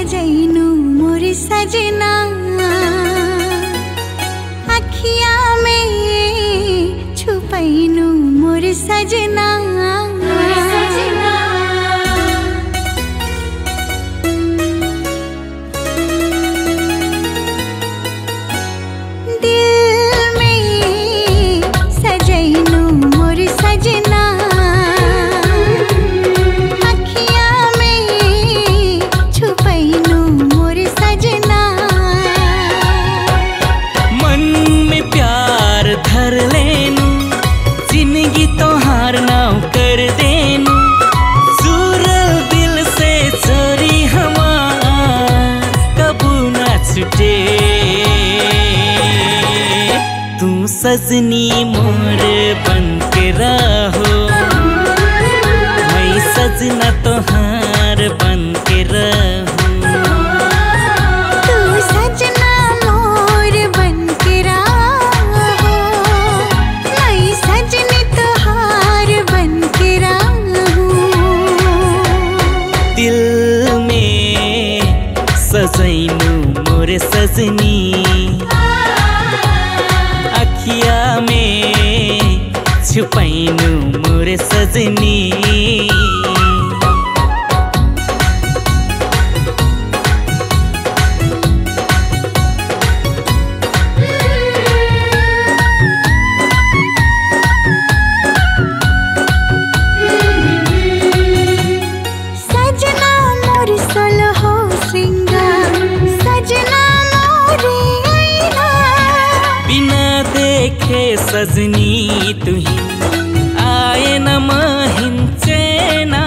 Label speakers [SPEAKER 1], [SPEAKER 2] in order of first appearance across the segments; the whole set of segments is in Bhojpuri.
[SPEAKER 1] सजैनु मोर सजना अखिया में छुपैनु मोर सजना
[SPEAKER 2] तू सजनी मोर बन के रहो मैं सजना तोहार बन के रहूं।
[SPEAKER 1] तू सजना मोर बन के रहो मैं सजनी तोहार बन के रहूं।
[SPEAKER 2] दिल में सजैनु मोर सजनी अखिया में छुपैनु मोर सजनी।
[SPEAKER 1] सजना मोर सोलहो श्रृंगार सजना मोरे आईना
[SPEAKER 2] बिना देखे सजनी तुही आए न महिन चैना।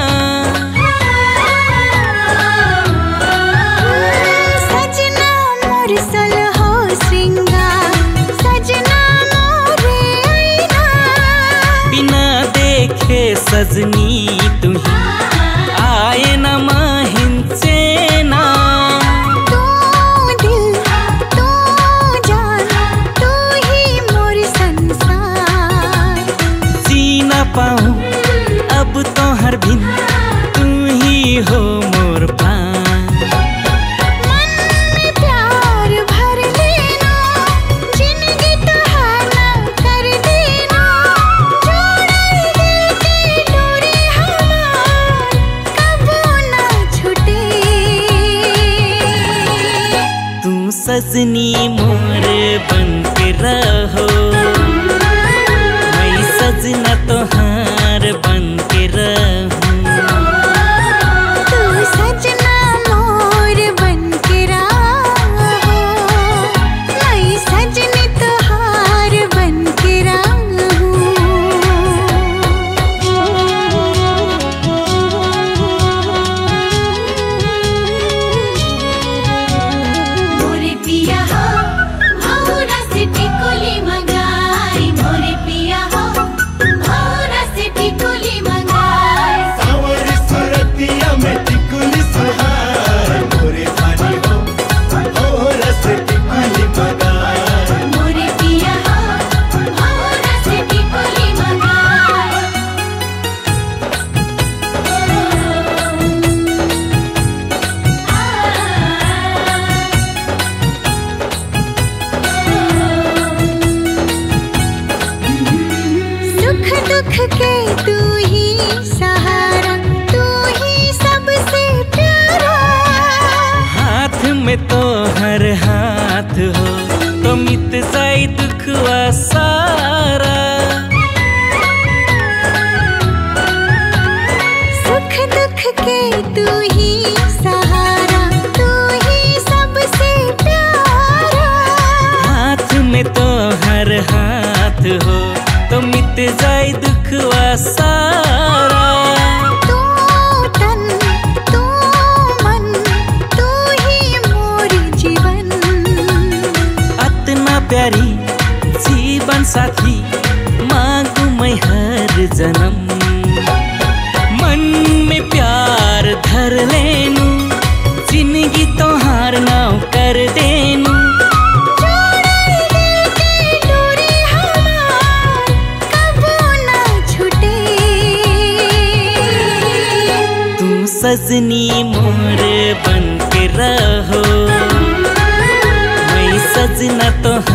[SPEAKER 1] सजना मोर सोलहो श्रृंगार सजना मोरे आईना
[SPEAKER 2] बिना देखे सजनी तुही आए न महिन चैना।
[SPEAKER 1] तू दिल तू जान तू ही मोर संसार
[SPEAKER 2] जी न पाऊं अब तो हर दिन तू ही हो मोर प्राण।
[SPEAKER 1] मन में प्यार भर लेना जिंदगी तोहारा कर देना जोड़ल दिल की डोरी हमार कबो ना छूटे।
[SPEAKER 2] तू सजनी मोर बन के रहो मैं सजना तोहार बन के रहूं।
[SPEAKER 1] तू सजना मोर बन के रहो मैं सजनी तोहार बन के
[SPEAKER 3] मोरे पिया हो भौरा से टिकुली मंगाई मोरे पिया हो भौरा से टिकुली मंगाई
[SPEAKER 4] सावरी सुरतिया में टिकुली सुहार मोरे पानी हो और से टिकुली मगार।
[SPEAKER 3] मोरे पिया हो भौरा से टिकुली मंगाई
[SPEAKER 1] सुख दुख के तू ही सहारा तू ही सबसे प्यारा।
[SPEAKER 2] हाथ में तो हर हाथ हो तो मिट जाए दुखवा सारा।
[SPEAKER 1] सुख दुख के तू ही सहारा तू ही सबसे प्यारा।
[SPEAKER 2] हाथ में तो हर हाथ हो तो मिट जाए दुखवा सारा।
[SPEAKER 1] तू तन तू मन तू ही मोर जीवन
[SPEAKER 2] अतना प्यारी जीवन साथी मांगू मैं हर जन्म। मन में प्यार धर लेनु जिंदगी तोहार नाव कर देनु।
[SPEAKER 1] जोड़ल दिल की डोरी हमार कबो ना छूटे।
[SPEAKER 2] तू सजनी मोर बन के रहो। मैं सजना तो